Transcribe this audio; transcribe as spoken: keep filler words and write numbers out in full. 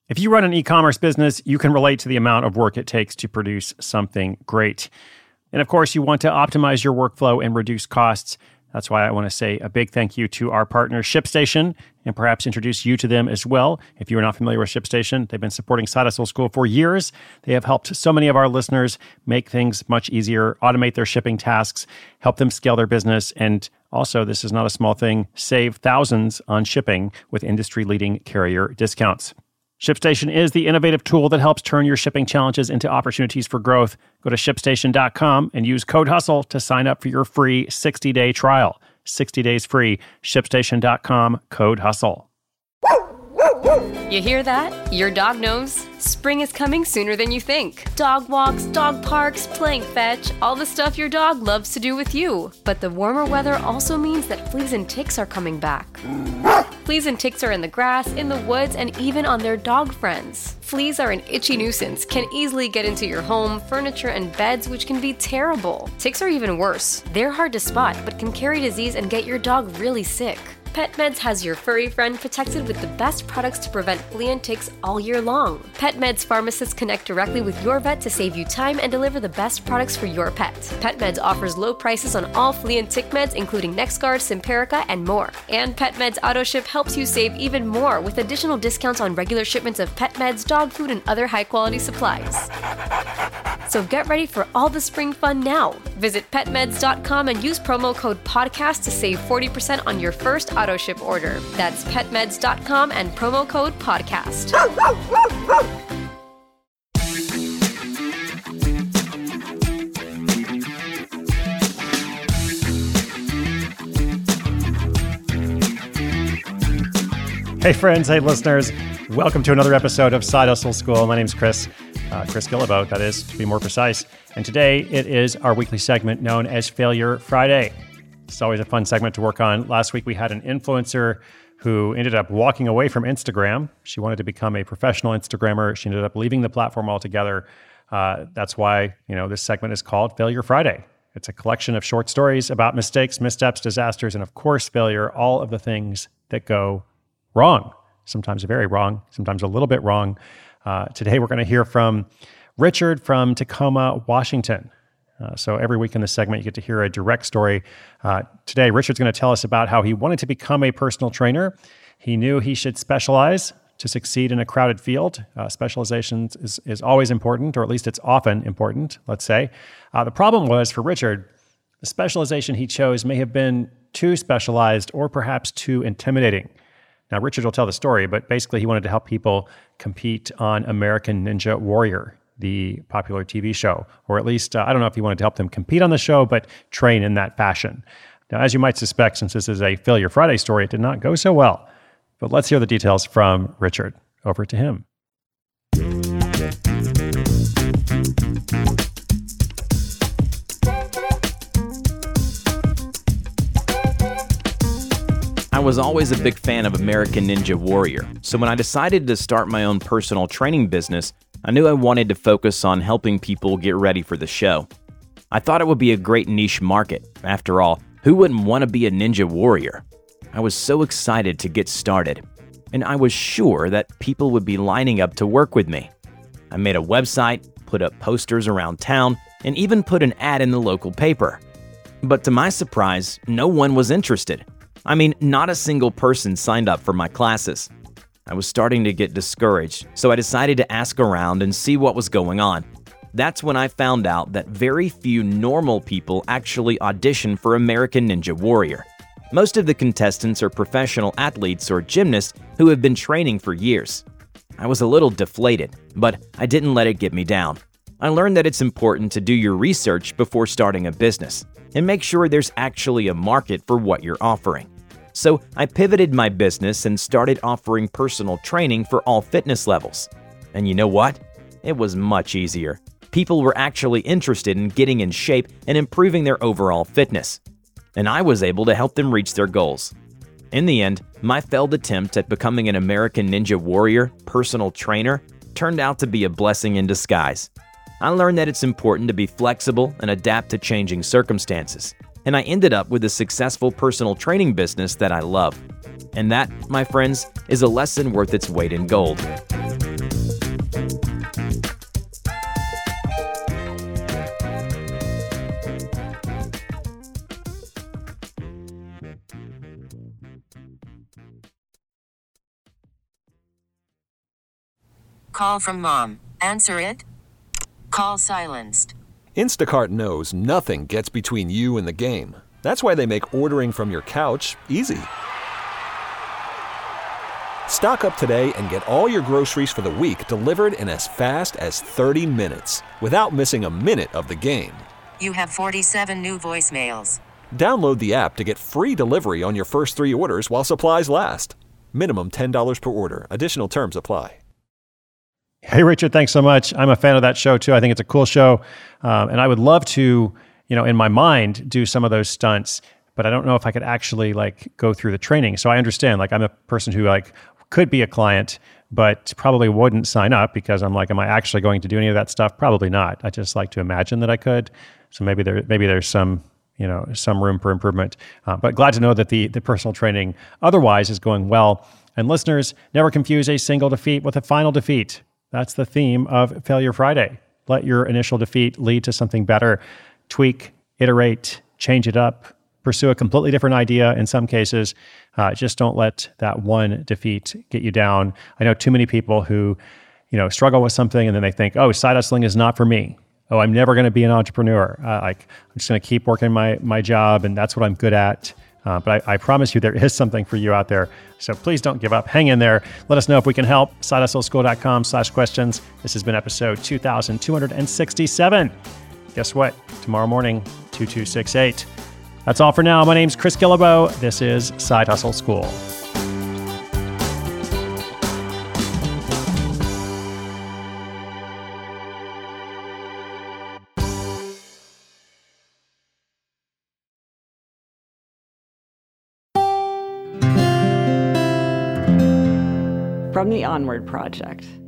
If you run an e-commerce business, you can relate to the amount of work it takes to produce something great. And of course, you want to optimize your workflow and reduce costs. That's why I want to say a big thank you to our partner, ShipStation, and perhaps introduce you to them as well. If you are not familiar with ShipStation, they've been supporting Side Hustle School for years. They have helped so many of our listeners make things much easier, automate their shipping tasks, help them scale their business, and also, this is not a small thing, save thousands on shipping with industry-leading carrier discounts. ShipStation is the innovative tool that helps turn your shipping challenges into opportunities for growth. Go to ship station dot com and use code HUSTLE to sign up for your free sixty-day trial. sixty days free. ship station dot com, code HUSTLE. You hear that? Your dog knows. Spring is coming sooner than you think. Dog walks, dog parks, playing fetch, all the stuff your dog loves to do with you. But the warmer weather also means that fleas and ticks are coming back. Fleas and ticks are in the grass, in the woods, and even on their dog friends. Fleas are an itchy nuisance, can easily get into your home, furniture, and beds, which can be terrible. Ticks are even worse. They're hard to spot, but can carry disease and get your dog really sick. PetMeds has your furry friend protected with the best products to prevent flea and ticks all year long. PetMeds pharmacists connect directly with your vet to save you time and deliver the best products for your pet. PetMeds offers low prices on all flea and tick meds, including NexGard, Simparica, and more. And PetMeds AutoShip helps you save even more with additional discounts on regular shipments of pet meds, dog food, and other high-quality supplies. So get ready for all the spring fun now. Visit pet meds dot com and use promo code podcast to save forty percent on your first auto ship order. That's pet meds dot com and promo code podcast. Hey friends, hey listeners, welcome to another episode of Side Hustle School. My name's Chris, uh, Chris Guillebeau, that is, to be more precise. And today it is our weekly segment known as Failure Friday. It's always a fun segment to work on. Last week we had an influencer who ended up walking away from Instagram. She wanted to become a professional Instagrammer. She ended up leaving the platform altogether. Uh, that's why, you know, this segment is called Failure Friday. It's a collection of short stories about mistakes, missteps, disasters, and of course, failure, all of the things that go wrong. Sometimes very wrong, sometimes a little bit wrong. Uh, today, we're going to hear from Richard from Tacoma, Washington. Uh, so every week in this segment, you get to hear a direct story. Uh, today, Richard's going to tell us about how he wanted to become a personal trainer. He knew he should specialize to succeed in a crowded field. Uh, specialization is, is always important, or at least it's often important, let's say. Uh, the problem was, for Richard, the specialization he chose may have been too specialized or perhaps too intimidating. Now, Richard will tell the story, but basically he wanted to help people compete on American Ninja Warrior, the popular T V show, or at least, uh, I don't know if he wanted to help them compete on the show, but train in that fashion. Now, as you might suspect, since this is a Failure Friday story, it did not go so well. But let's hear the details from Richard. Over to him. I was always a big fan of American Ninja Warrior, so when I decided to start my own personal training business, I knew I wanted to focus on helping people get ready for the show. I thought it would be a great niche market. After all, who wouldn't want to be a Ninja Warrior? I was so excited to get started, and I was sure that people would be lining up to work with me. I made a website, put up posters around town, and even put an ad in the local paper. But to my surprise, no one was interested. I mean, not a single person signed up for my classes. I was starting to get discouraged, so I decided to ask around and see what was going on. That's when I found out that very few normal people actually audition for American Ninja Warrior. Most of the contestants are professional athletes or gymnasts who have been training for years. I was a little deflated, but I didn't let it get me down. I learned that it's important to do your research before starting a business and make sure there's actually a market for what you're offering. So I pivoted my business and started offering personal training for all fitness levels. And you know what? It was much easier. People were actually interested in getting in shape and improving their overall fitness. And I was able to help them reach their goals. In the end, my failed attempt at becoming an American Ninja Warrior personal trainer turned out to be a blessing in disguise. I learned that it's important to be flexible and adapt to changing circumstances. And I ended up with a successful personal training business that I love. And that, my friends, is a lesson worth its weight in gold. Call from mom. Answer it. Call silenced. Instacart knows nothing gets between you and the game. That's why they make ordering from your couch easy. Stock up today and get all your groceries for the week delivered in as fast as thirty minutes without missing a minute of the game. You have forty-seven new voicemails. Download the app to get free delivery on your first three orders while supplies last. Minimum ten dollars per order. Additional terms apply. Hey, Richard, thanks so much. I'm a fan of that show, too. I think it's a cool show. Um, and I would love to, you know, in my mind, do some of those stunts, but I don't know if I could actually, like, go through the training. So I understand, like, I'm a person who, like, could be a client, but probably wouldn't sign up because I'm like, am I actually going to do any of that stuff? Probably not. I just like to imagine that I could. So maybe there, maybe there's some, you know, some room for improvement. Uh, but glad to know that the the personal training otherwise is going well. And listeners, never confuse a single defeat with a final defeat. That's the theme of Failure Friday. Let your initial defeat lead to something better. Tweak, iterate, change it up, pursue a completely different idea in some cases. Uh, just don't let that one defeat get you down. I know too many people who, you know, struggle with something and then they think, oh, side hustling is not for me. Oh, I'm never going to be an entrepreneur. Uh, like, I'm just going to keep working my my job and that's what I'm good at. Uh, but I, I promise you there is something for you out there. So please don't give up. Hang in there. Let us know if we can help. side hustle school dot com slash questions. This has been episode two thousand two hundred sixty-seven. Guess what? Tomorrow morning, two two six eight. That's all for now. My name's Chris Guillebeau. This is Side Hustle School. From the Onward Project.